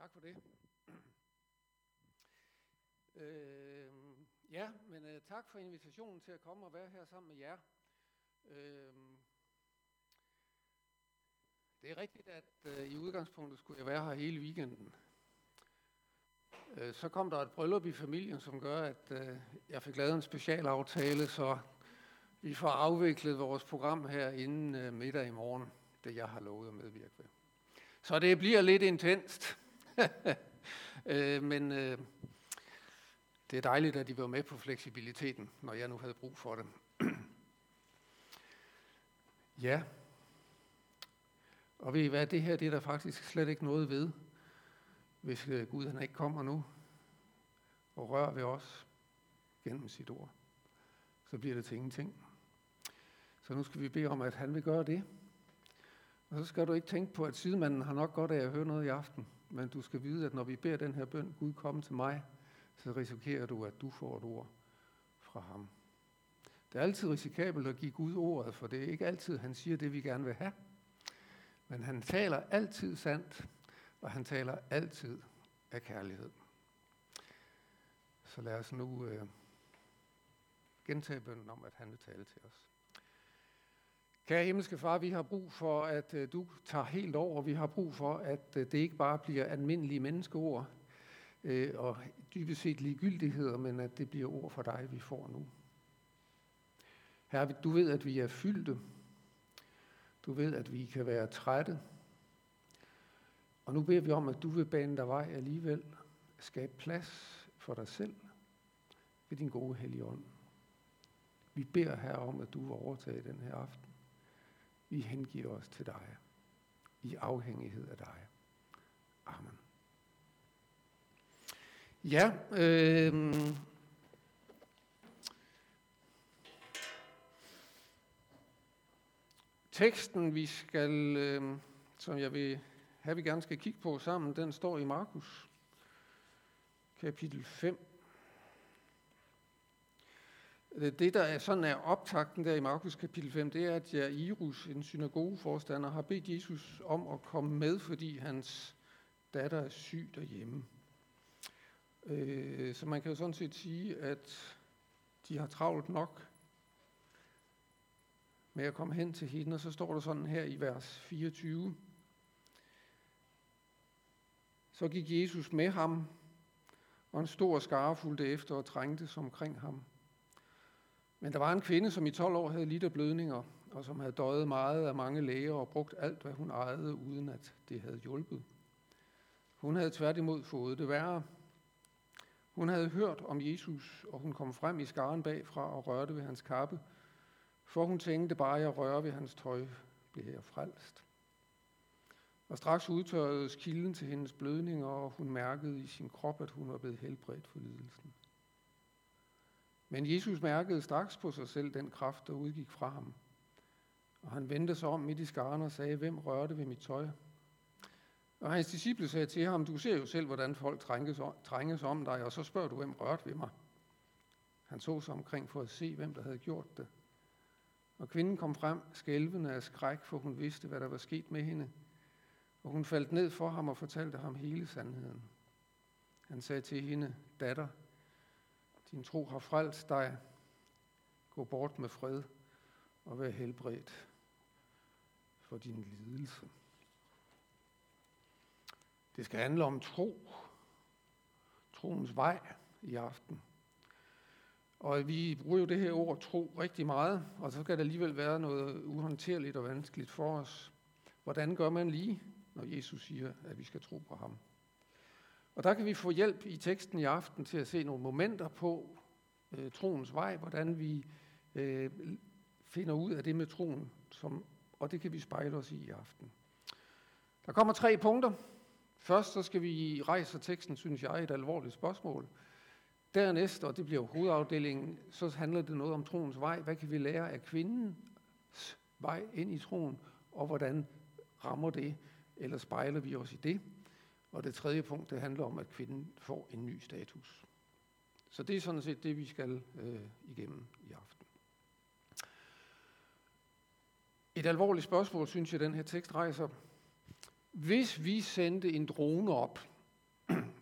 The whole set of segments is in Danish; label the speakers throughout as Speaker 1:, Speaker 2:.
Speaker 1: Tak for det. Tak for invitationen til at komme og være her sammen med jer. Det er rigtigt, at i udgangspunktet skulle jeg være her hele weekenden. Så kom der et bryllup i familien, som gør, at jeg fik lavet en specialaftale, så vi får afviklet vores program her inden middag i morgen, det jeg har lovet at medvirke ved. Så det bliver lidt intenst. Men det er dejligt, at de var med på fleksibiliteten, når jeg nu havde brug for det. Ja. Og ved I hvad, det her det er der faktisk slet ikke noget ved, hvis Gud han ikke kommer nu og rører ved os gennem sit ord. Så bliver det til ingenting. Så nu skal vi bede om, at han vil gøre det. Og så skal du ikke tænke på, at sidemanden har nok godt af at høre noget i aften. Men du skal vide, at når vi beder den her bøn, Gud komme til mig, så risikerer du, at du får et ord fra ham. Det er altid risikabelt at give Gud ordet, for det er ikke altid, han siger det, vi gerne vil have. Men han taler altid sandt, og han taler altid af kærlighed. Så lad os nu gentage bønnen om, at han vil tale til os. Kære himmelske far, vi har brug for, at du tager helt over. Vi har brug for, at det ikke bare bliver almindelige menneskeord og dybest set ligegyldigheder, men at det bliver ord for dig, vi får nu. Herre, du ved, at vi er fyldte. Du ved, at vi kan være trætte. Og nu beder vi om, at du vil bane dig vej alligevel. Skabe plads for dig selv ved din gode hellige ånd. Vi beder her om, at du vil overtage den her aften. Vi hengiver os til dig, i afhængighed af dig. Amen. Ja, teksten, vi skal, som jeg vil have, vi gerne skal kigge på sammen, den står i Markus, kapitel 5. Det, der sådan er optakten der i Markus kapitel 5, det er, at Jairus, en synagogeforstander, har bedt Jesus om at komme med, fordi hans datter er syg derhjemme. Så man kan jo sådan set sige, at de har travlt nok med at komme hen til hende, og så står der sådan her i vers 24. Så gik Jesus med ham, og en stor skare fulgte efter og trængtes omkring ham. Men der var en kvinde, som i 12 år havde lidt af blødninger, og som havde døjet meget af mange læger og brugt alt, hvad hun ejede, uden at det havde hjulpet. Hun havde tværtimod fået det værre. Hun havde hørt om Jesus, og hun kom frem i skaren bagfra og rørte ved hans kappe, for hun tænkte bare, at jeg rører ved hans tøj, blev jeg frelst. Og straks udtørredes kilden til hendes blødninger, og hun mærkede i sin krop, at hun var blevet helbredt for lidelsen. Men Jesus mærkede straks på sig selv den kraft, der udgik fra ham. Og han vendte sig om midt i skaren og sagde, hvem rørte ved mit tøj? Og hans disciple sagde til ham, du ser jo selv, hvordan folk trænges om dig, og så spørger du, hvem rørte ved mig? Han så sig omkring for at se, hvem der havde gjort det. Og kvinden kom frem, skælvende af skræk, for hun vidste, hvad der var sket med hende. Og hun faldt ned for ham og fortalte ham hele sandheden. Han sagde til hende, datter, din tro har frelst dig. Gå bort med fred og vær helbredt for din lidelse. Det skal handle om tro. Troens vej i aften. Og vi bruger jo det her ord tro rigtig meget, og så kan det alligevel være noget uhåndterligt og vanskeligt for os. Hvordan gør man lige, når Jesus siger, at vi skal tro på ham? Og der kan vi få hjælp i teksten i aften til at se nogle momenter på troens vej, hvordan vi finder ud af det med troen, og det kan vi spejle os i aften. Der kommer 3 punkter. Først så skal vi rejse teksten, synes jeg, et alvorligt spørgsmål. Dernæst, og det bliver hovedafdelingen, så handler det noget om troens vej. Hvad kan vi lære af kvindens vej ind i troen, og hvordan rammer det, eller spejler vi os i det? Og det 3. punkt, det handler om, at kvinden får en ny status. Så det er sådan set det, vi skal igennem i aften. Et alvorligt spørgsmål, synes jeg, den her tekst rejser. Hvis vi sendte en drone op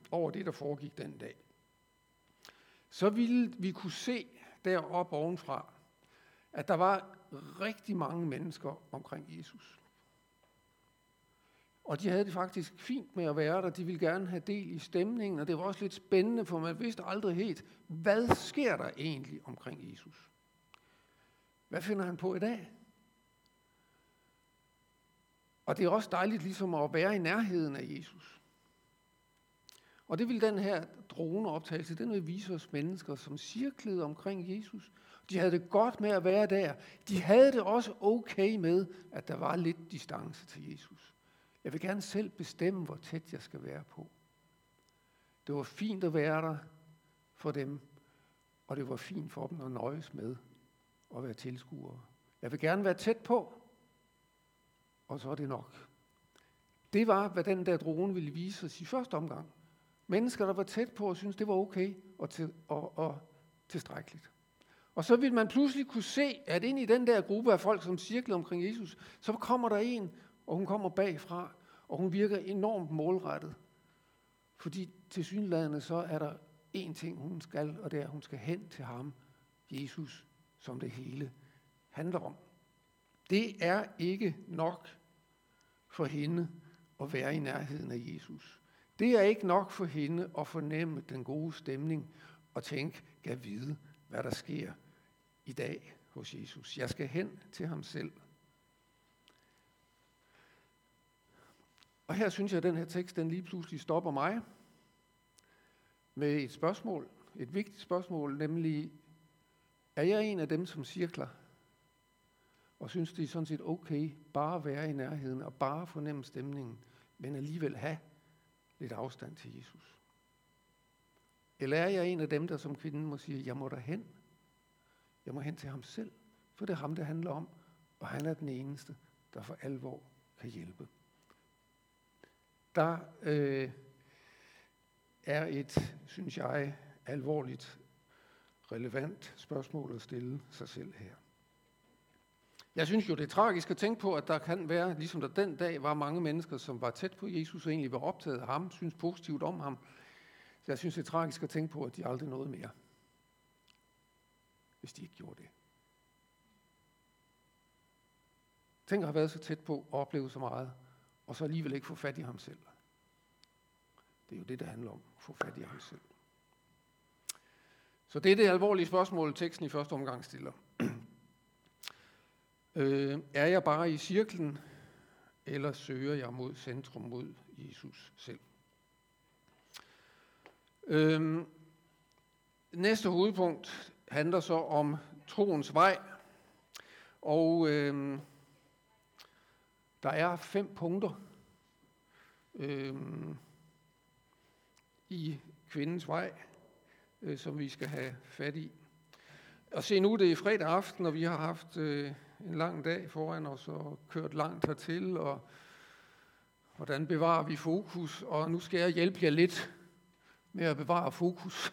Speaker 1: over det, der foregik den dag, så ville vi kunne se deroppe ovenfra, at der var rigtig mange mennesker omkring Jesus. Og de havde det faktisk fint med at være der. De ville gerne have del i stemningen, og det var også lidt spændende, for man vidste aldrig helt, hvad sker der egentlig omkring Jesus? Hvad finder han på i dag? Og det er også dejligt ligesom at være i nærheden af Jesus. Og det vil den her droneoptagelse, den vil vise os mennesker, som cirklede omkring Jesus. De havde det godt med at være der. De havde det også okay med, at der var lidt distance til Jesus. Jeg vil gerne selv bestemme, hvor tæt jeg skal være på. Det var fint at være der for dem, og det var fint for dem at nøjes med at være tilskuere. Jeg vil gerne være tæt på, og så er det nok. Det var, hvad den der drone ville vise os i første omgang. Mennesker, der var tæt på og syntes, det var okay og tilstrækkeligt. Og så vil man pludselig kunne se, at ind i den der gruppe af folk, som cirklede omkring Jesus, så kommer der en, og hun kommer bagfra, og hun virker enormt målrettet. Fordi tilsyneladende så er der én ting, hun skal, og det er, at hun skal hen til ham, Jesus, som det hele handler om. Det er ikke nok for hende at være i nærheden af Jesus. Det er ikke nok for hende at fornemme den gode stemning og tænke, kan vide, hvad der sker i dag hos Jesus. Jeg skal hen til ham selv. Og her synes jeg, at den her tekst, den lige pludselig stopper mig med et spørgsmål, et vigtigt spørgsmål, nemlig, er jeg en af dem, som cirkler og synes, det er sådan set okay bare at være i nærheden og bare fornemme stemningen, men alligevel have lidt afstand til Jesus? Eller er jeg en af dem, der som kvinden må sige, jeg må derhen. Jeg må hen til ham selv, for det er ham, det handler om, og han er den eneste, der for alvor kan hjælpe. Der er et, synes jeg, alvorligt, relevant spørgsmål at stille sig selv her. Jeg synes jo, det er tragisk at tænke på, at der kan være, ligesom der den dag var mange mennesker, som var tæt på Jesus og egentlig var optaget af ham, synes positivt om ham. Så jeg synes, det er tragisk at tænke på, at de aldrig nåede mere, hvis de ikke gjorde det. Tænk at have været så tæt på og oplevet så meget, og så alligevel ikke få fat i ham selv. Det er jo det, det handler om, at få fat i ham selv. Så det er det alvorlige spørgsmål, teksten i første omgang stiller. Er jeg bare i cirklen, eller søger jeg mod centrum, mod Jesus selv? Næste hovedpunkt handler så om troens vej, og der er 5 punkter i kvindens vej, som vi skal have fat i. Og se, nu det er fredag aften, og vi har haft en lang dag foran os og kørt langt hertil, og hvordan bevarer vi fokus? Og nu skal jeg hjælpe jer lidt med at bevare fokus.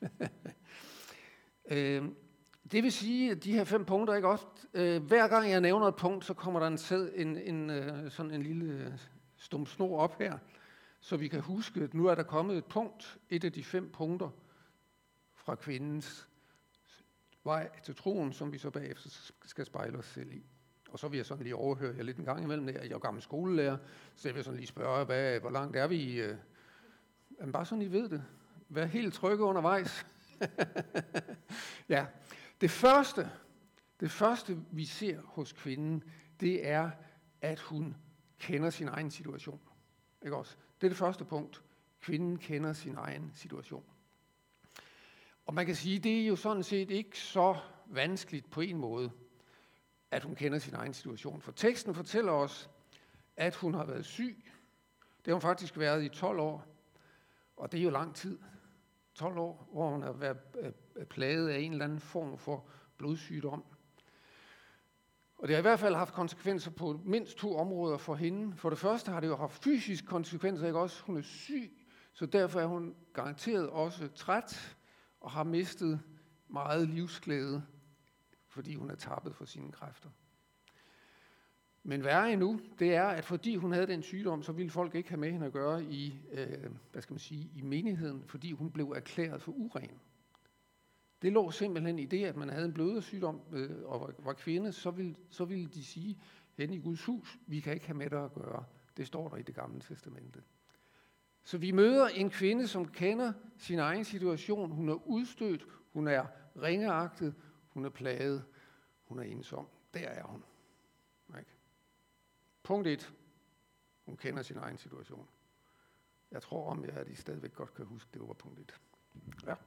Speaker 1: Det vil sige, at de her 5 punkter, ikke også? Hver gang jeg nævner et punkt, så kommer der sådan en lille stump snor op her, så vi kan huske, at nu er der kommet et punkt, et af de 5 punkter fra kvindens vej til troen, som vi så bagefter skal spejle os selv i. Og så vil jeg sådan lige overhøre jer lidt en gang imellem. Jeg er jo gammel skolelærer, så jeg vil sådan lige spørge, hvor langt er vi? Bare sådan, I ved det. Vær helt trygge undervejs. Ja. Det første, vi ser hos kvinden, det er, at hun kender sin egen situation. Ikke også? Det er det første punkt. Kvinden kender sin egen situation. Og man kan sige, det er jo sådan set ikke så vanskeligt på en måde, at hun kender sin egen situation. For teksten fortæller os, at hun har været syg. Det har hun faktisk været i 12 år, og det er jo lang tid. 12 år, hvor hun har været plaget af en eller anden form for blodsygdom. Og det har i hvert fald haft konsekvenser på mindst 2 områder for hende. For det første har det jo haft fysiske konsekvenser, ikke også? Hun er syg, så derfor er hun garanteret også træt og har mistet meget livsglæde, fordi hun er tappet for sine kræfter. Men værre endnu, det er, at fordi hun havde den sygdom, så ville folk ikke have med hende at gøre i, i menigheden, fordi hun blev erklæret for uren. Det lå simpelthen i det, at man havde en blødersygdom og var kvinde, så ville de sige hen i Guds hus, vi kan ikke have med dig at gøre. Det står der i Det Gamle Testamente. Så vi møder en kvinde, som kender sin egen situation. Hun er udstødt, hun er ringeagtet, hun er plaget, hun er ensom. Der er hun. Ikke? Punkt 1. Hun kender sin egen situation. Jeg tror om jeg, at I stadigvæk godt kan huske, det var punkt 1. Ja.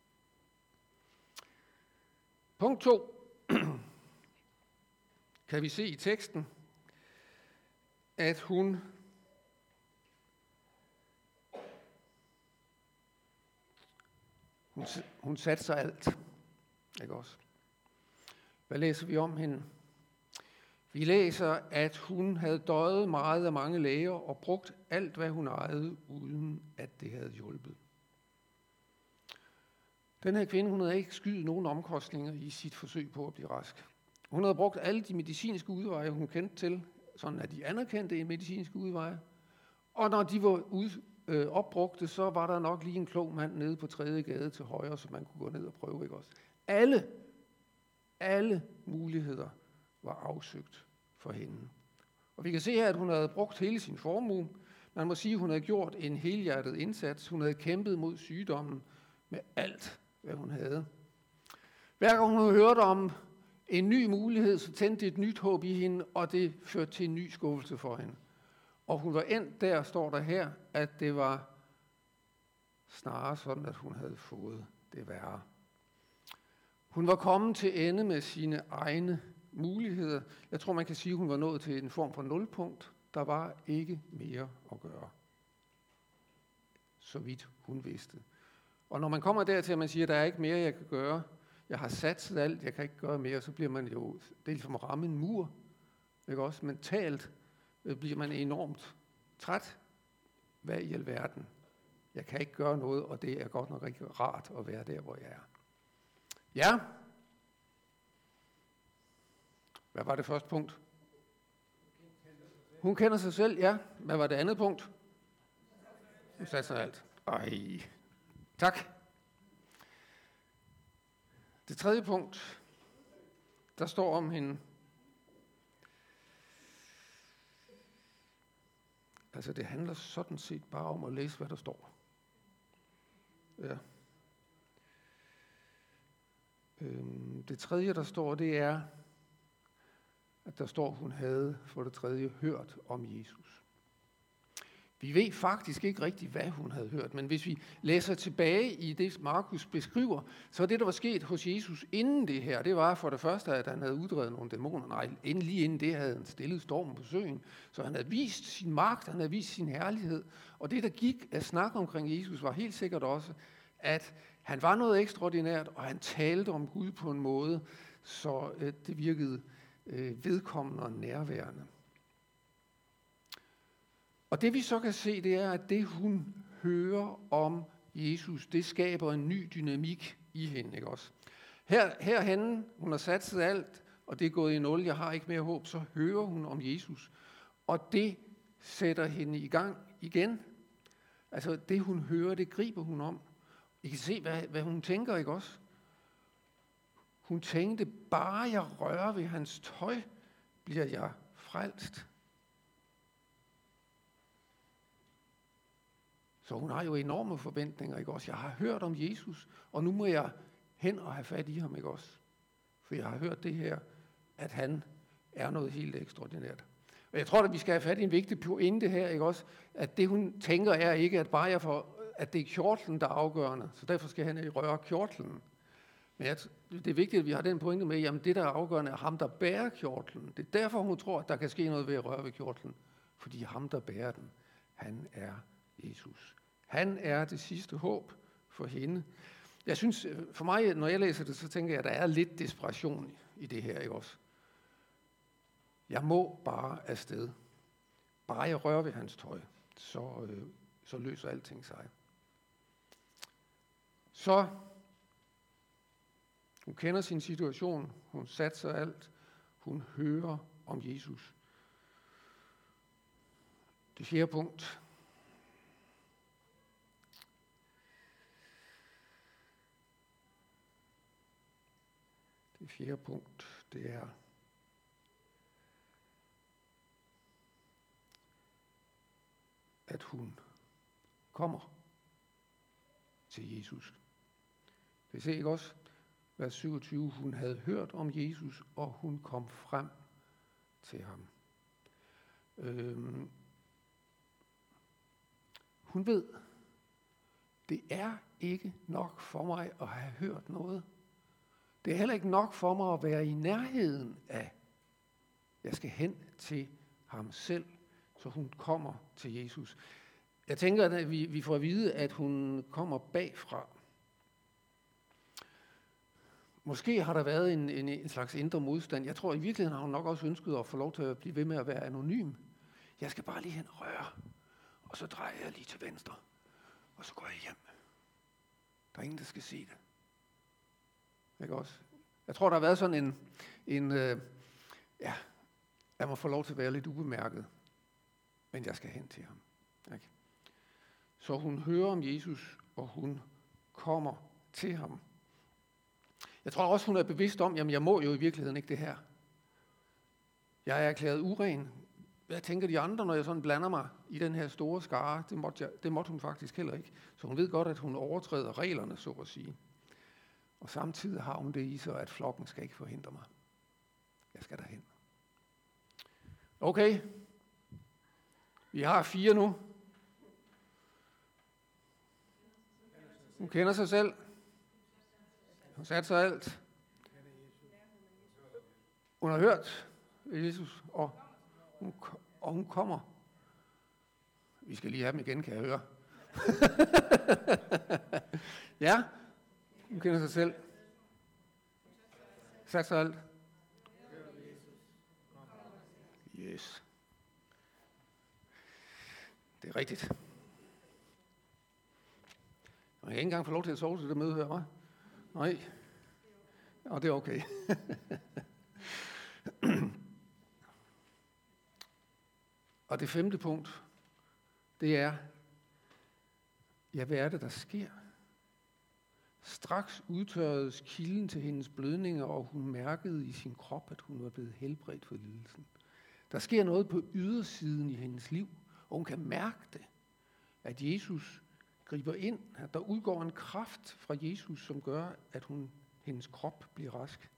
Speaker 1: Punkt 2. Kan vi se i teksten, at hun satte sig alt. Ikke også? Hvad læser vi om hende? Vi læser, at hun havde døjet meget af mange læger og brugt alt, hvad hun ejede, uden at det havde hjulpet. Den her kvinde, hun havde ikke skydet nogen omkostninger i sit forsøg på at blive rask. Hun havde brugt alle de medicinske udveje, hun kendte til, sådan at de anerkendte en medicinske udveje. Og når de var opbrugte, så var der nok lige en klog mand nede på 3. gade til højre, så man kunne gå ned og prøve. Ikke også? Alle muligheder var afsøgt for hende. Og vi kan se her, at hun havde brugt hele sin formue. Man må sige, at hun havde gjort en helhjertet indsats. Hun havde kæmpet mod sygdommen med alt, hvad hun havde. Hver gang hun hørte om en ny mulighed, så tændte det et nyt håb i hende, og det førte til en ny skuffelse for hende. Og hun var endt der, står der her, at det var snarere sådan, at hun havde fået det værre. Hun var kommet til ende med sine egne muligheder. Jeg tror, man kan sige, at hun var nået til en form for nulpunkt. Der var ikke mere at gøre. Så vidt hun vidste. Og når man kommer dertil, at man siger, at der er ikke mere, jeg kan gøre, jeg har satset alt, jeg kan ikke gøre mere, så bliver man jo, det er ligesom at ramme en mur. Ikke også? Mentalt bliver man enormt træt. Hvad i alverden? Jeg kan ikke gøre noget, og det er godt nok rigtig rart at være der, hvor jeg er. Ja. Hvad var det første punkt? Hun kender sig selv, ja. Hvad var det andet punkt? Hun satte sig alt. Ej. Tak. Det tredje punkt, der står om hende. Altså, det handler sådan set bare om at læse, hvad der står. Ja. Det tredje, der står, det er, at der står, hun havde for det tredje hørt om Jesus. Vi ved faktisk ikke rigtigt, hvad hun havde hørt, men hvis vi læser tilbage i det, Markus beskriver, så er det, der var sket hos Jesus inden det her, det var for det første, at han havde uddrevet nogle dæmoner. Nej, lige inden det havde han stillet stormen på søen, så han havde vist sin magt, han havde vist sin herlighed. Og det, der gik af snak omkring Jesus, var helt sikkert også, at han var noget ekstraordinært, og han talte om Gud på en måde, så det virkede vedkommende og nærværende. Og det vi så kan se, det er, at det hun hører om Jesus, det skaber en ny dynamik i hende, ikke også? Herhenne, hun har satset alt, og det er gået i nul, jeg har ikke mere håb, så hører hun om Jesus. Og det sætter hende i gang igen. Altså det hun hører, det griber hun om. I kan se, hvad hun tænker, ikke også? Hun tænkte, bare jeg rører ved hans tøj, bliver jeg frelst. Så hun har jo enorme forventninger, ikke også? Jeg har hørt om Jesus, og nu må jeg hen og have fat i ham, ikke også? For jeg har hørt det her, at han er noget helt ekstraordinært. Og jeg tror, at vi skal have fat i en vigtig pointe her, ikke også? At det hun tænker er ikke, at bare at det er kjortlen, der er afgørende, så derfor skal han røre kjortlen. Men det er vigtigt, at vi har den pointe med, jamen det, der er afgørende, er ham, der bærer kjortlen. Det er derfor, hun tror, at der kan ske noget ved at røre ved kjortlen. Fordi ham, der bærer den, han er Jesus. Han er det sidste håb for hende. Jeg synes, for mig, når jeg læser det, så tænker jeg, at der er lidt desperation i det her, ikke også? Jeg må bare afsted. Bare jeg rører ved hans tøj, så løser alting sig. Så hun kender sin situation, hun satser alt, hun hører om Jesus. Det fjerde punkt. Det fjerde punkt, det er, at hun kommer til Jesus. Det ser ikke også, vers 27, hun havde hørt om Jesus, og hun kom frem til ham. Hun ved, det er ikke nok for mig at have hørt noget. Det er heller ikke nok for mig at være i nærheden af. Jeg skal hen til ham selv, så hun kommer til Jesus. Jeg tænker, at vi får at vide, at hun kommer bagfra. Måske har der været en slags indre modstand. Jeg tror i virkeligheden har hun nok også ønsket at få lov til at blive ved med at være anonym. Jeg skal bare lige hen og røre, og så drejer jeg lige til venstre, og så går jeg hjem. Der er ingen, der skal se det. Ikke også? Jeg tror, der har været sådan jeg må få lov til at være lidt ubemærket, men jeg skal hen til ham. Ikke? Så hun hører om Jesus, og hun kommer til ham. Jeg tror også, hun er bevidst om, jamen jeg må jo i virkeligheden ikke det her. Jeg er erklæret uren. Hvad tænker de andre, når jeg sådan blander mig i den her store skare? Det måtte hun faktisk heller ikke. Så hun ved godt, at hun overtræder reglerne, så at sige. Og samtidig har hun det i sig, at flokken skal ikke forhindre mig. Jeg skal derhen. Okay. Vi har 4 nu. Hun kender sig selv. Hun satte sig alt. Hun har hørt Jesus, og hun kommer. Vi skal lige have dem igen, kan jeg høre. Ja, hun kender sig selv. Satte sig alt. Yes. Det er rigtigt. Og jeg har ikke engang fået lov til at sove til det møde her, hva'? Nej. Og det er okay. Og det 5. punkt, det er, ja, hvad er det, der sker? Straks udtørredes kilden til hendes blødninger, og hun mærkede i sin krop, at hun var blevet helbredt for lidelsen. Der sker noget på ydersiden i hendes liv, og hun kan mærke det, at Jesus griber ind, at der udgår en kraft fra Jesus, som gør, at hendes krop bliver rask.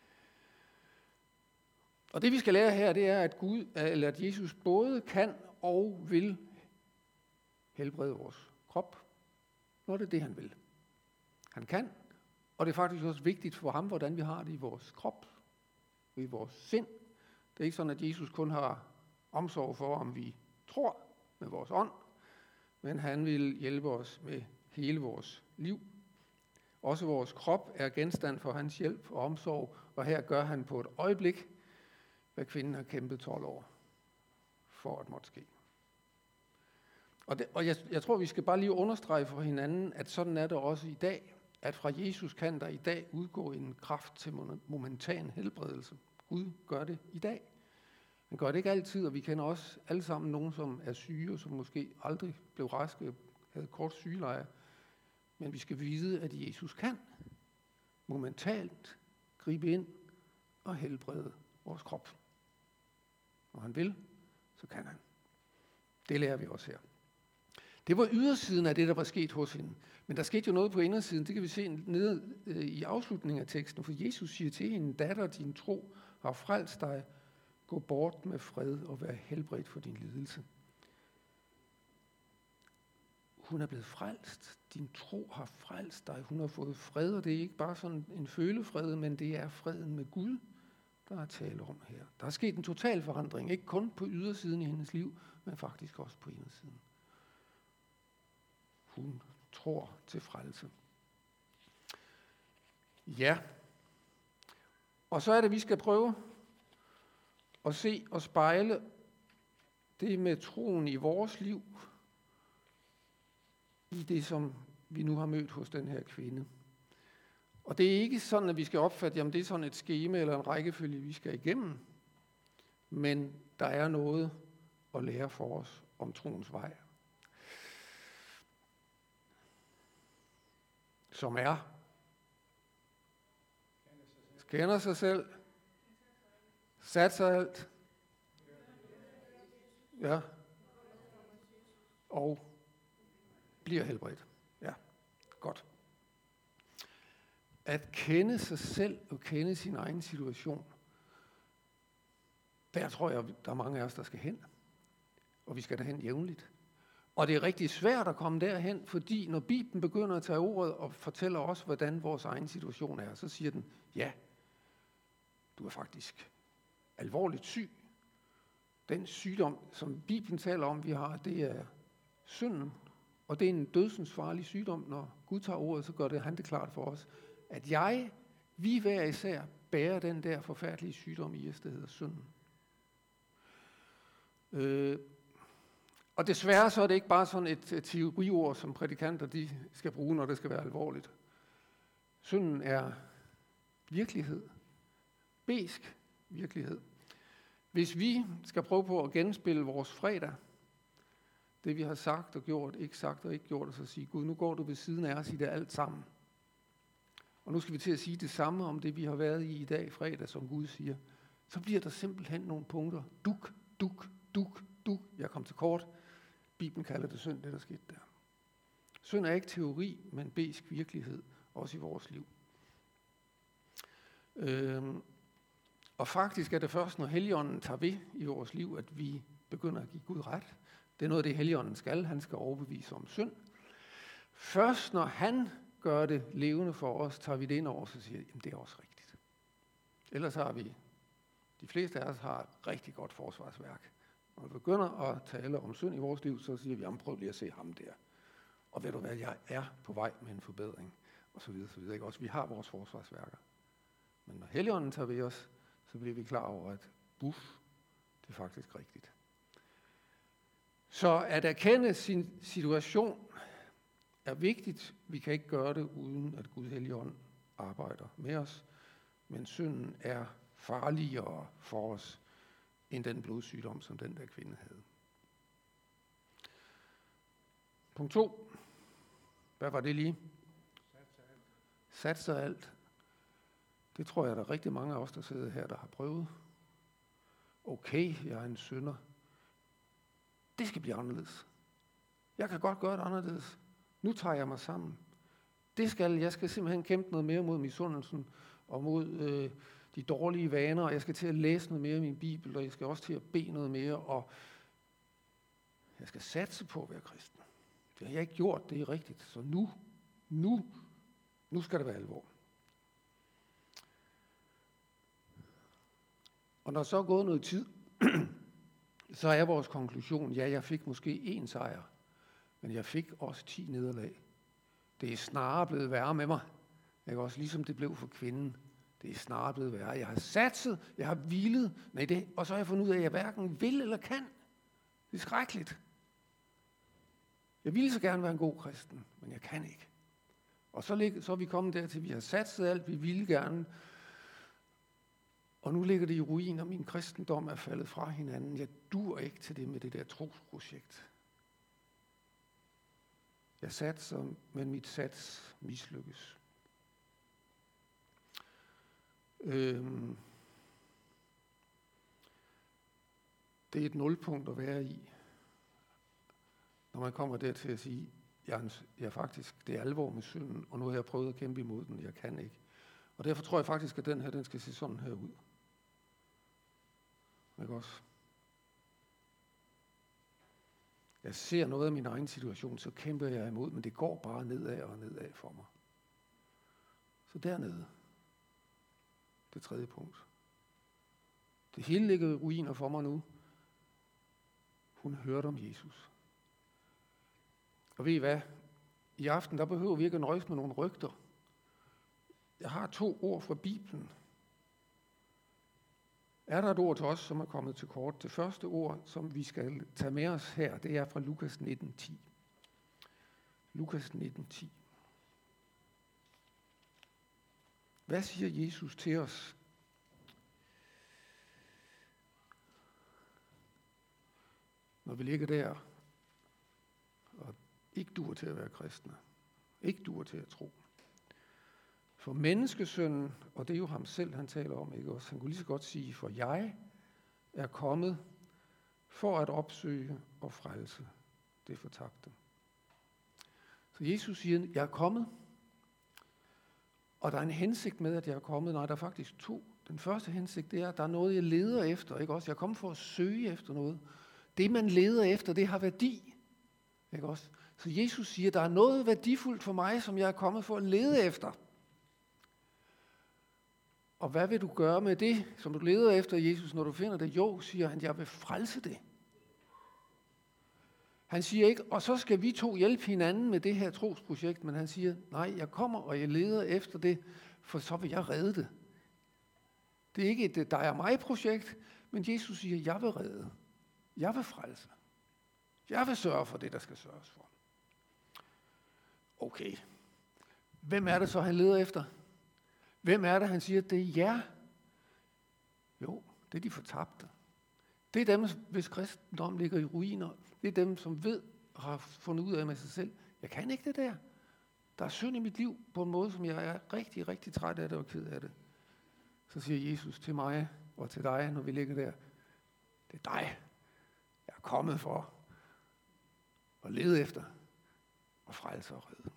Speaker 1: Og det vi skal lære her, det er, at Jesus både kan og vil helbrede vores krop, når det er det, han vil. Han kan, og det er faktisk også vigtigt for ham, hvordan vi har det i vores krop, i vores sind. Det er ikke sådan, at Jesus kun har omsorg for, om vi tror med vores ånd, men han vil hjælpe os med hele vores liv. Også vores krop er genstand for hans hjælp og omsorg, og her gør han på et øjeblik, hvad kvinden har kæmpet 12 år for at måtte ske. Og jeg tror, vi skal bare lige understrege for hinanden, at sådan er det også i dag, at fra Jesus kan der i dag udgå en kraft til momentan helbredelse. Gud gør det i dag. Han gør det ikke altid, og vi kender også alle sammen nogen, som er syge, og som måske aldrig blev raske, havde kort sygeleje. Men vi skal vide, at Jesus kan momentalt gribe ind og helbrede vores krop. Når han vil, så kan han. Det lærer vi også her. Det var ydersiden af det, der var sket hos hende. Men der skete jo noget på indersiden. Det kan vi se nede i afslutningen af teksten. For Jesus siger til hende, datter, din tro har frelst dig. Gå bort med fred og vær helbredt for din lidelse. Hun er blevet frelst. Din tro har frelst dig. Hun har fået fred, og det er ikke bare sådan en følefred, men det er freden med Gud, der er tale om her. Der er sket en total forandring, ikke kun på ydersiden i hendes liv, men faktisk også på indersiden. Hun tror til frelse. Ja. Og så er det, vi skal prøve at se og spejle det med troen i vores liv, i det, som vi nu har mødt hos den her kvinde. Og det er ikke sådan, at vi skal opfatte, jamen det er sådan et skema eller en rækkefølge, vi skal igennem. Men der er noget at lære for os om troens vej, som er, kender sig selv, satser alt, ja, og bliver helbredt. Ja, godt. At kende sig selv og kende sin egen situation, der tror jeg, der er mange af os, der skal hen. Og vi skal derhen jævnligt. Og det er rigtig svært at komme derhen, fordi når Bibelen begynder at tage ordet og fortæller os, hvordan vores egen situation er, så siger den, ja, du er faktisk alvorligt syg. Den sygdom, som Bibelen taler om, vi har, det er synden. Og det er en dødsensfarlig sygdom. Når Gud tager ordet, så gør han det klart for os, at vi hver især bærer den der forfærdelige sygdom i os, der hedder synden. Og desværre så er det ikke bare sådan et teoriord, som prædikanter de skal bruge, når det skal være alvorligt. Synden er virkelighed. Besk virkelighed. Hvis vi skal prøve på at genspille vores fredag, det vi har sagt og gjort, ikke sagt og ikke gjort, og så sige, Gud, nu går du ved siden af os i det alt sammen. Og nu skal vi til at sige det samme om det, vi har været i dag, fredag, som Gud siger. Så bliver der simpelthen nogle punkter. Duk. Jeg kom til kort. Bibelen kalder det synd, det der skete der. Synd er ikke teori, men besk virkelighed, også i vores liv. Og faktisk er det først, når Helligånden tager ved i vores liv, at vi begynder at give Gud ret. Det er noget, det Helligånden skal. Han skal overbevise om synd. Først når han gør det levende for os, tager vi det ind over, så siger vi, det er også rigtigt. Ellers har de fleste af os har et rigtig godt forsvarsværk. Når vi begynder at tale om synd i vores liv, så siger vi, jamen prøv lige at se ham der. Og ved du hvad, jeg er på vej med en forbedring. Og så videre, så videre. Ikke? Også vi har vores forsvarsværker. Men når Helligånden tager ved os, så bliver vi klar over, at det er faktisk rigtigt. Så at erkende sin situation er vigtigt. Vi kan ikke gøre det, uden at Gud Helligånd arbejder med os. Men synden er farligere for os, end den blodsygdom, som den der kvinde havde. Punkt 2. Hvad var det lige? Satser alt. Det tror jeg, der er rigtig mange af os, der sidder her, der har prøvet. Okay, jeg er en synder. Det skal blive anderledes. Jeg kan godt gøre det anderledes. Nu tager jeg mig sammen. Jeg skal simpelthen kæmpe noget mere mod misundelsen og mod de dårlige vaner, og jeg skal til at læse noget mere i min Bibel, og jeg skal også til at bede noget mere, og jeg skal satse på at være kristen. Det har jeg ikke gjort, det er rigtigt. Så nu skal det være alvor. Og når så er gået noget tid, så er vores konklusion, ja, jeg fik måske 1 sejr, men jeg fik også 10 nederlag. Det er snarere blevet værre med mig. Jeg også ligesom det blev for kvinden. Det er snarere blevet værre. Jeg har satset, jeg har hvilet, og så har jeg fundet ud af, at jeg hverken vil eller kan. Det er skrækkeligt. Jeg ville så gerne være en god kristen, men jeg kan ikke. Og så er vi kommet dertil, at vi har satset alt, vi ville gerne. Og nu ligger det i ruin, og min kristendom er faldet fra hinanden. Jeg dur ikke til det med det der trosprojekt. Jeg satser, men mit sats mislykkes. Det er et nulpunkt at være i, når man kommer dertil at sige, jeg faktisk, det er alvor med synden, og nu har jeg prøvet at kæmpe imod den, jeg kan ikke. Og derfor tror jeg faktisk, at den skal se sådan her ud. Ikke også? Jeg ser noget af min egen situation, så kæmper jeg imod, men det går bare nedad og nedad for mig. Så dernede, det 3. punkt. Det hele ligger i ruiner for mig nu. Hun hørte om Jesus. Og ved I hvad? I aften, der behøver vi ikke at nøjes med nogle rygter. Jeg har 2 ord fra Bibelen. Er der et ord til os, som er kommet til kort? Det første ord, som vi skal tage med os her, det er fra Lukas 19:10. Lukas 19:10. Hvad siger Jesus til os? Når vi ligger der ikke duer til at være kristne. Ikke duer til at tro. For menneskesønnen, og det er jo ham selv, han taler om, ikke også? Han kunne lige så godt sige, for jeg er kommet for at opsøge og frelse det fortabte. Så Jesus siger, jeg er kommet, og der er en hensigt med, at jeg er kommet. Nej, der er faktisk to. Den første hensigt, det er, at der er noget, jeg leder efter, ikke også? Jeg er kommet for at søge efter noget. Det, man leder efter, det har værdi, ikke også? Så Jesus siger, der er noget værdifuldt for mig, som jeg er kommet for at lede efter. Og hvad vil du gøre med det, som du leder efter, Jesus, når du finder det? Jo, siger han, jeg vil frelse det. Han siger ikke, og så skal vi to hjælpe hinanden med det her trosprojekt, men han siger, nej, jeg kommer, og jeg leder efter det, for så vil jeg redde det. Det er ikke et dig og mig-projekt, men Jesus siger, jeg vil redde. Jeg vil frelse. Jeg vil sørge for det, der skal sørges for. Okay. Hvem er det så, han leder efter? Hvem er det, han siger, det er jer? Jo, det er de fortabte. Det er dem, hvis kristendom ligger i ruiner. Det er dem, som ved og har fundet ud af med sig selv. Jeg kan ikke det der. Der er synd i mit liv på en måde, som jeg er rigtig, rigtig træt af det og ked af det. Så siger Jesus til mig og til dig, når vi ligger der, det er dig, jeg er kommet for at lede efter og frelse og redde.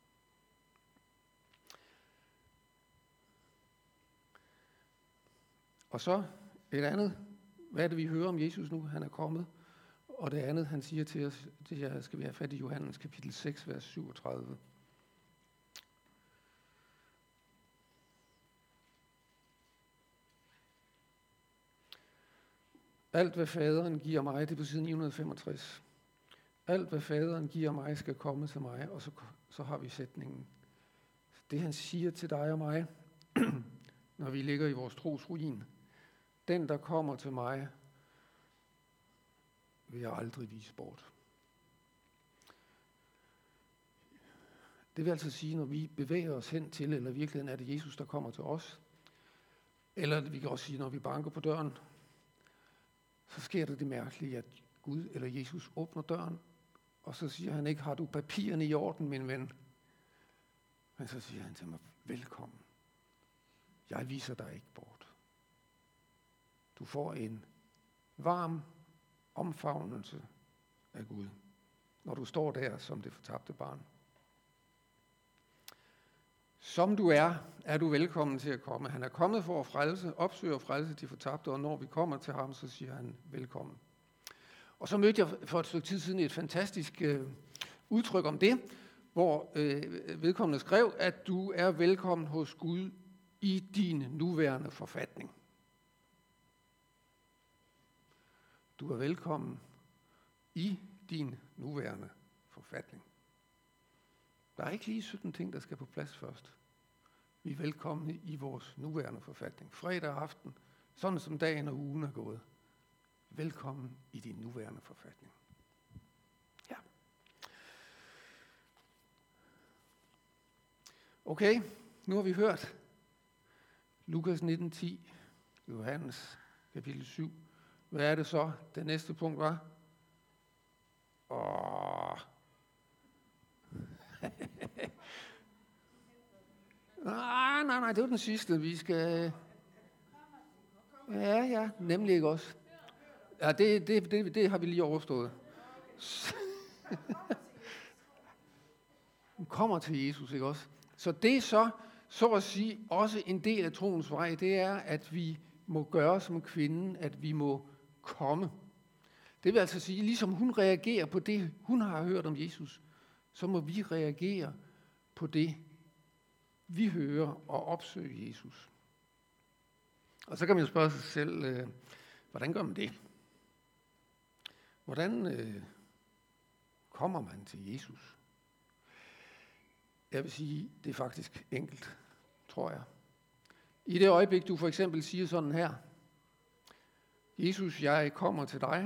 Speaker 1: Og så et andet, hvad er det, vi hører om Jesus nu? Han er kommet. Og det andet, han siger til os, det skal vi have fat i Johannes kapitel 6, vers 37. Alt, hvad faderen giver mig, det er på side 965. Alt, hvad faderen giver mig, skal komme til mig, og så har vi sætningen. Det, han siger til dig og mig, når vi ligger i vores tros ruin. Den, der kommer til mig, vil jeg aldrig vise bort. Det vil altså sige, når vi bevæger os hen til, eller i virkeligheden er det Jesus, der kommer til os, eller vi kan også sige, når vi banker på døren, så sker det mærkelige, at Gud eller Jesus åbner døren, og så siger han ikke, har du papirerne i orden, min ven? Men så siger han til mig, velkommen. Jeg viser dig ikke bort. Du får en varm omfavnelse af Gud, når du står der som det fortabte barn. Som du er du velkommen til at komme. Han er kommet for at frelse, opsøge og frelse de fortabte, og når vi kommer til ham, så siger han velkommen. Og så mødte jeg for et stykke tid siden et fantastisk udtryk om det, hvor vedkommende skrev, at du er velkommen hos Gud i din nuværende forfatning. Du er velkommen i din nuværende forfatning. Der er ikke lige 17 ting, der skal på plads først. Vi er velkomne i vores nuværende forfatning. Fredag aften, sådan som dagen og ugen er gået. Velkommen i din nuværende forfatning. Ja. Okay, nu har vi hørt Lukas 19:10, Johannes kapitel 7. Hvad er det så, det næste punkt var? Nej, det var den sidste. Vi skal... Ja, nemlig ikke også. Ja, det har vi lige overstået. Hun kommer til Jesus, ikke også? Så det er så at sige, også en del af troens vej, det er, at vi må gøre som kvinden, at vi må komme. Det vil altså sige, ligesom hun reagerer på det, hun har hørt om Jesus, så må vi reagere på det, vi hører og opsøge Jesus. Og så kan man jo spørge sig selv, hvordan gør man det? Hvordan kommer man til Jesus? Jeg vil sige, det er faktisk enkelt, tror jeg. I det øjeblik, du for eksempel siger sådan her, Jesus, jeg kommer til dig.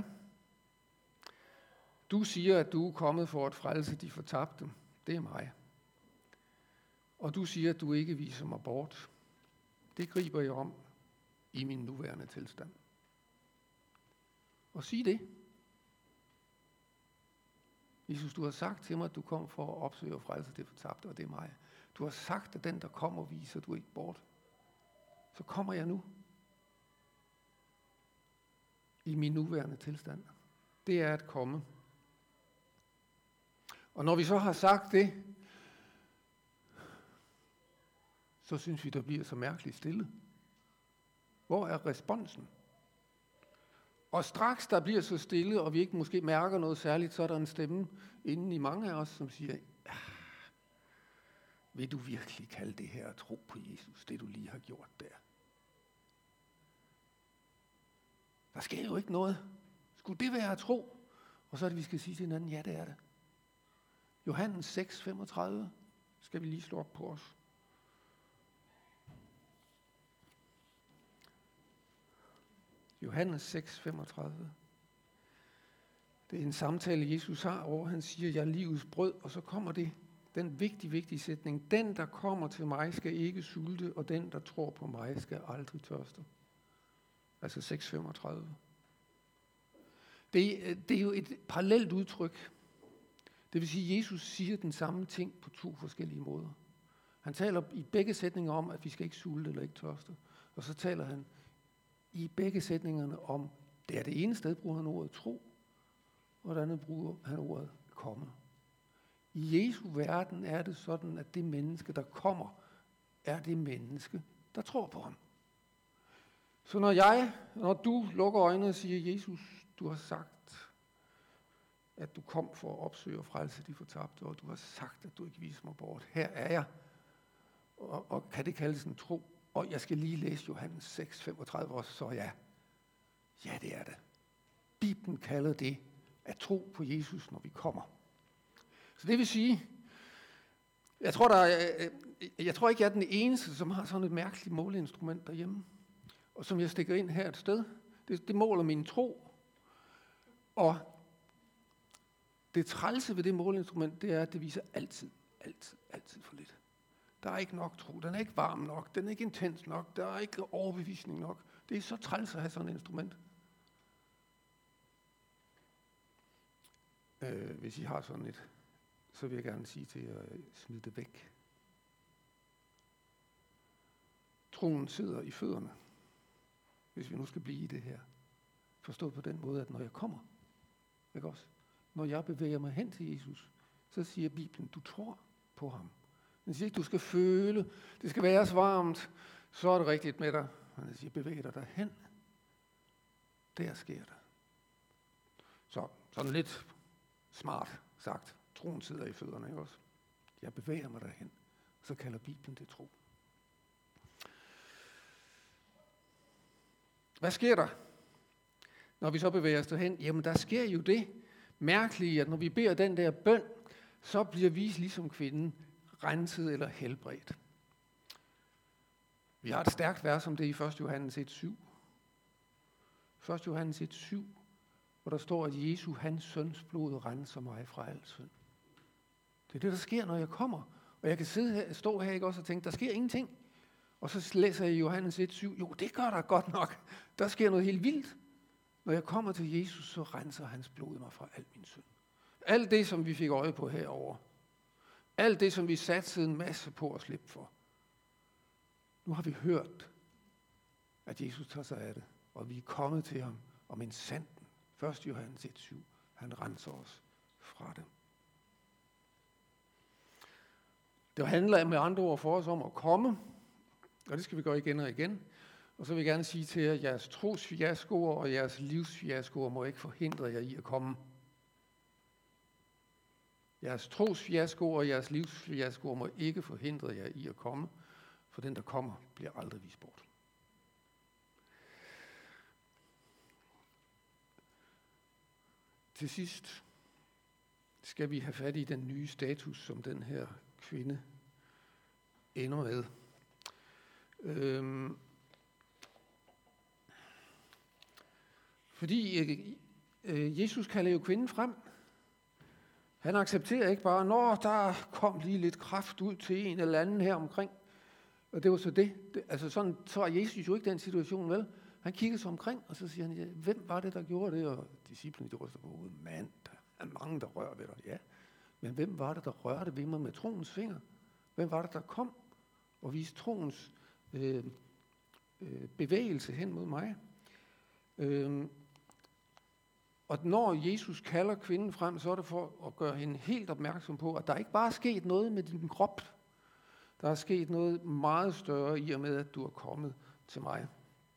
Speaker 1: Du siger, at du er kommet for at frelse de fortabte. Det er mig. Og du siger, at du ikke viser mig bort. Det griber jeg om i min nuværende tilstand. Og sig det. Jesus, du har sagt til mig, at du kom for at opsøge og frelse det fortabte, og det er mig. Du har sagt, at den, der kommer, viser du ikke bort. Så kommer jeg nu. I min nuværende tilstand. Det er at komme. Og når vi så har sagt det, så synes vi, der bliver så mærkeligt stille. Hvor er responsen? Og straks der bliver så stille, og vi ikke måske mærker noget særligt, så er der en stemme inden i mange af os, som siger, vil du virkelig kalde det her at tro på Jesus, det du lige har gjort der? Der sker jo ikke noget. Skulle det være at tro? Og så er det, vi skal sige til hinanden, ja, det er det. Johannes 6:35 skal vi lige slå op på os. Johannes 6:35. Det er en samtale, Jesus har, hvor han siger, jeg er livets brød, og så kommer det, den vigtige sætning. Den, der kommer til mig, skal ikke sulte, og den, der tror på mig, skal aldrig tørste. Altså 6:35. Det er jo et parallelt udtryk. Det vil sige, at Jesus siger den samme ting på to forskellige måder. Han taler i begge sætninger om, at vi skal ikke sulte eller ikke tørste. Og så taler han i begge sætningerne om, det er det ene sted, bruger han ordet tro, og det andet bruger han ordet komme. I Jesu verden er det sådan, at det menneske, der kommer, er det menneske, der tror på ham. Så når du lukker øjnene og siger, Jesus, du har sagt, at du kom for at opsøge og frelse de fortabte, og du har sagt, at du ikke viser mig bort. Her er jeg. Og kan det kaldes en tro? Og jeg skal lige læse Johannes 6:35 også, så ja. Ja, det er det. Bibelen kalder det at tro på Jesus, når vi kommer. Så det vil sige, jeg tror ikke, jeg er den eneste, som har sådan et mærkeligt måleinstrument derhjemme, og som jeg stikker ind her et sted. Det måler min tro. Og det trælse ved det måleinstrument, det er, at det viser altid for lidt. Der er ikke nok tro, den er ikke varm nok, den er ikke intens nok, der er ikke overbevisning nok. Det er så træls at have sådan et instrument. Hvis I har sådan et, så vil jeg gerne sige til jer, smid det væk. Troen sidder i fødderne, hvis vi nu skal blive i det her. Forstået på den måde, at når jeg kommer, ikke også? Når jeg bevæger mig hen til Jesus, så siger Bibelen, du tror på ham. Den siger ikke, du skal føle, det skal være så varmt, så er det rigtigt med dig. Men den siger, bevæg dig derhen. Der sker det. Så sådan lidt smart sagt. Troen sidder i fødderne, ikke også? Jeg bevæger mig derhen. Så kalder Bibelen det tro. Hvad sker der, når vi så bevæger os derhen? Jamen, der sker jo det mærkelige, at når vi beder den der bøn, så bliver vi ligesom kvinden renset eller helbredt. Vi har et stærkt vers om det i 1. Johannes 1:7. 1. Johannes 1:7, hvor der står, at Jesu, hans søns blod, renser mig fra al synd. Det er det, der sker, når jeg kommer. Og jeg kan stå her ikke også og tænke, der sker ingenting. Og så læser jeg i Johannes 1:7, jo, det gør der godt nok. Der sker noget helt vildt. Når jeg kommer til Jesus, så renser hans blod mig fra al min synd. Alt det, som vi fik øje på herover. Alt det, som vi satte en masse på at slippe for. Nu har vi hørt, at Jesus tager sig af det, og vi er kommet til ham om en sanden. 1. Johannes 1:7, han renser os fra det. Det handler med andre ord for os om at komme, og det skal vi gøre igen og igen. Og så vil jeg gerne sige til jer, at jeres trosfiaskoer og jeres livsfiaskoer må ikke forhindre jer i at komme. Jeres trosfiaskoer og jeres livsfiaskoer må ikke forhindre jer i at komme, for den, der kommer, bliver aldrig vist bort. Til sidst skal vi have fat i den nye status, som den her kvinde ender med. Fordi Jesus kalder jo kvinden frem. Han accepterer ikke bare, når der kom lige lidt kraft ud til en eller anden her omkring. Og det var så det. Altså sådan, så var Jesus jo ikke den situation, vel? Han kigger sig omkring, og så siger han, hvem var det, der gjorde det? Og disciplene, de ryster på hovedet. Mand, er mange, der rører ved dig, ja. Men hvem var det, der rørte ved mig med troens finger? Hvem var det, der kom og viste troens bevægelse hen mod mig? Og når Jesus kalder kvinden frem, så er det for at gøre hende helt opmærksom på, at der ikke bare er sket noget med din krop. Der er sket noget meget større i og med, at du er kommet til mig.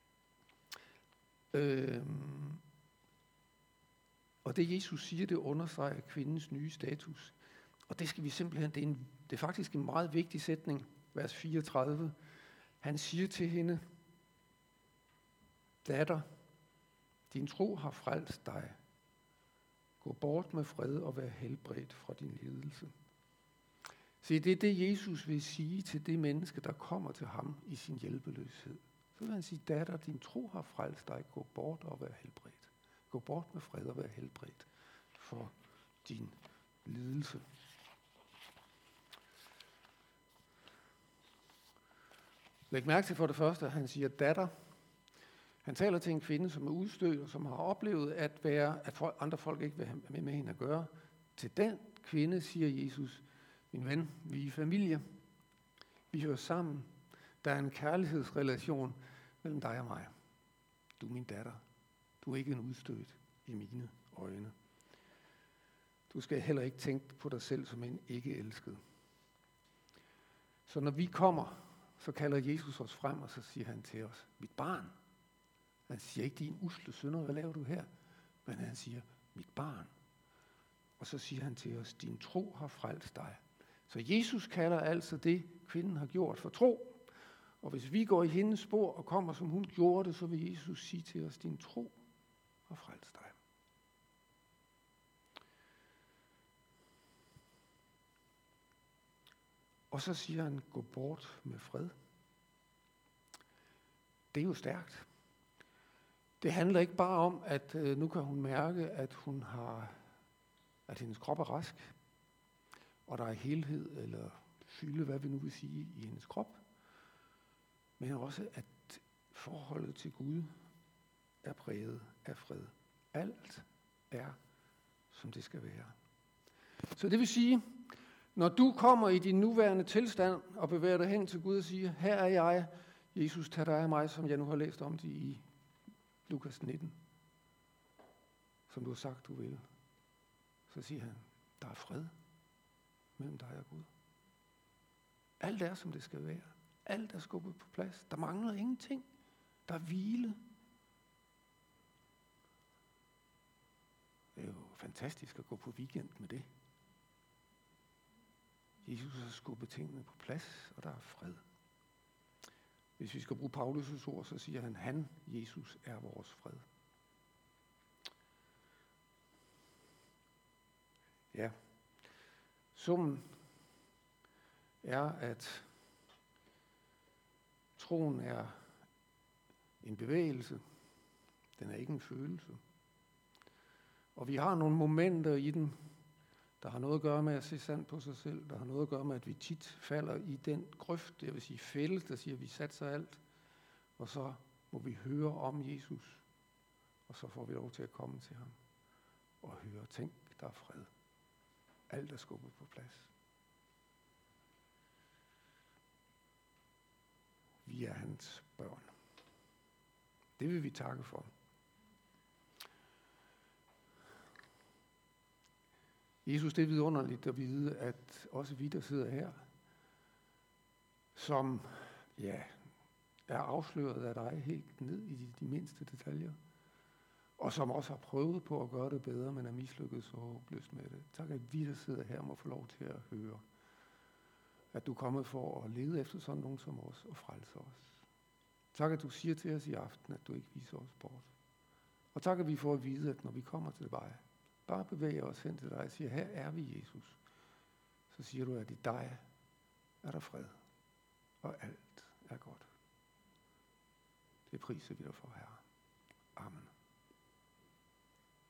Speaker 1: Og det Jesus siger, det understreger kvindens nye status. Og det skal vi simpelthen, det er faktisk en meget vigtig sætning, vers 34. Han siger til hende, datter, din tro har frelst dig. Gå bort med fred og vær helbredt fra din lidelse. Se, det er det, Jesus vil sige til det menneske, der kommer til ham i sin hjælpeløshed. Så vil han sige, datter, din tro har frelst dig. Gå bort og vær helbredt. Gå bort med fred og vær helbredt for din lidelse. Læg mærke til for det første, at han siger datter. Han taler til en kvinde, som er udstødt og som har oplevet, at andre folk ikke vil have med hende at gøre. Til den kvinde siger Jesus, min ven, vi er familie. Vi hører sammen. Der er en kærlighedsrelation mellem dig og mig. Du er min datter. Du er ikke en udstødt i mine øjne. Du skal heller ikke tænke på dig selv som en ikke elsket. Så når vi kommer, så kalder Jesus os frem, og så siger han til os, mit barn. Han siger ikke, din usle synder, hvad laver du her? Men han siger, mit barn. Og så siger han til os, din tro har frelst dig. Så Jesus kalder altså det, kvinden har gjort, for tro. Og hvis vi går i hendes spor og kommer, som hun gjorde det, så vil Jesus sige til os, din tro har frelst dig. Og så siger han, gå bort med fred. Det er jo stærkt. Det handler ikke bare om, at nu kan hun mærke, at hendes krop er rask, og der er helhed eller fylde, hvad vi nu vil sige, i hendes krop, men også, at forholdet til Gud er præget af fred. Alt er, som det skal være. Så det vil sige, når du kommer i din nuværende tilstand og bevæger dig hen til Gud og siger, her er jeg, Jesus, tag dig af mig, som jeg nu har læst om det i Lukas 19, som du har sagt, du vil. Så siger han, der er fred mellem dig og Gud. Alt er, som det skal være. Alt er skubbet på plads. Der mangler ingenting. Der er hvile. Det er jo fantastisk at gå på weekend med det. Jesus har skubbet tingene på plads, og der er fred. Hvis vi skal bruge Paulus' ord, så siger han, Jesus, er vores fred. Ja, summen er, at troen er en bevægelse. Den er ikke en følelse. Og vi har nogle momenter i den, der har noget at gøre med at se sandt på sig selv. Der har noget at gøre med, at vi tit falder i den grøft, det vil sige fælde, der siger, at vi satser alt. Og så må vi høre om Jesus. Og så får vi lov til at komme til ham og høre, tænk, der er fred. Alt er skubbet på plads. Vi er hans børn. Det vil vi takke for. Jesus, det er vidunderligt at vide, at også vi, der sidder her, som er afsløret af dig helt ned i de mindste detaljer, og som også har prøvet på at gøre det bedre, men er mislykket så håbløst med det. Tak, at vi, der sidder her, må få lov til at høre, at du er kommet for at lede efter sådan nogen som os og frelse os. Tak, at du siger til os i aften, at du ikke viser os bort. Og tak, at vi får at vide, at når vi kommer til dig, bare bevæger os hen til dig og siger, her er vi, Jesus. Så siger du, at i dig er der fred, og alt er godt. Det priser vi dig for, Herre. Amen.